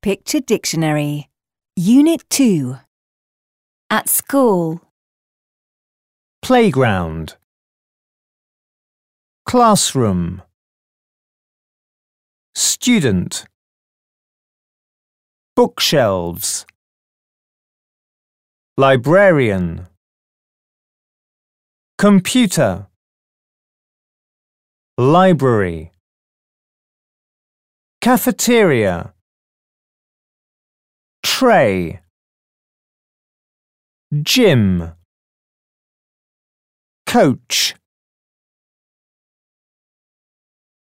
Picture Dictionary. Unit 2. At school. Playground. Classroom. Student. Bookshelves. Librarian. Computer. Library. Cafeteria. Tray. Gym. Coach.